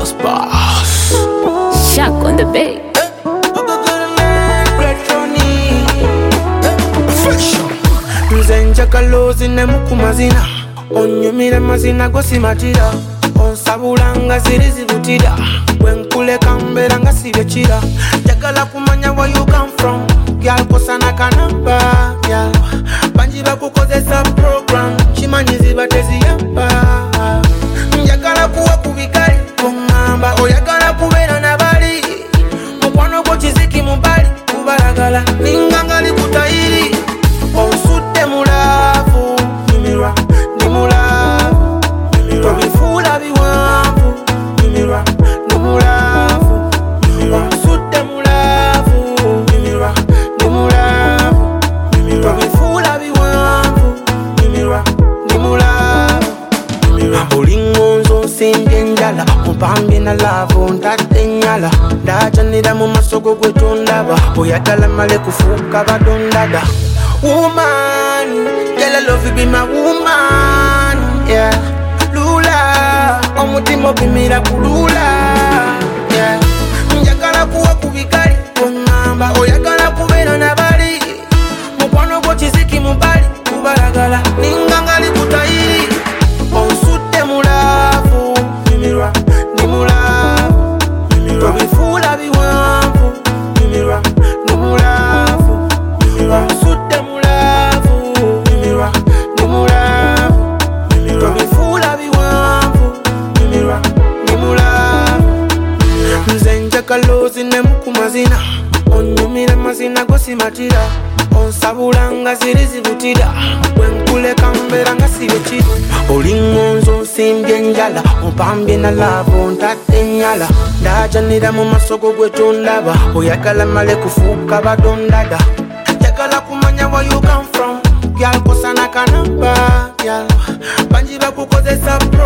Boss. Shock on the beat. Nzenja kalozi ne mukumazina onyumira mazina gosimatira onsabulanga ziri zibutira wenkuleka mbera nga sibekira jagala kumanya where you come from gyal kosana kanamba gyal banji bakukozesa program chimanyi ziba teziyamba njagala kuwa kubikali kungamba oyagala kubeera nabali mukwano gwo kiziki mubali kubalagala ningangali kutayiri onsutte mulavu nyumirwa ndi mulavu tobifuula biwanvu nyumirwa ndi mulavu onsutte mulavu nyumirwa ndi mulavu tobifuula biwanvu nyumirwa ndi mulavu olingonzo nsimbye enjala mupambye na laavu ntadde ennyala ndajanira mu masoko gwe tondaba oyagala male kufuuka badondada woman, girl I love you be my woman, yeah. Lula, omutima bimira kulula, yeah. Njagala kuwa kubikali kungamba oyagala kubeera nabali mukwano gwo kiziki mubali kubalagala ningangali kutayiri onsutte mulavu nyumirwa ndi mulavu tobifuula biwanvu nyumirwa ndi mulavu onsutte mulavu nyumirwa ndi mulavu tobifuula biwanvu nyumirwa ndi mulavu nzenja kalozi ne mukumazina onyumira mazina gosimatira onsabulanga ziri zibutira wenkuleka mbera nga sibekiri olingonzo nsimbye enjala mupambye na laavu ntadde ennyala ndajanira mu masoko gwe tondaba oyagala male kufuuka badondada jagala kumanya where you come from gyal kosana kanamba gyal banji bakukozesa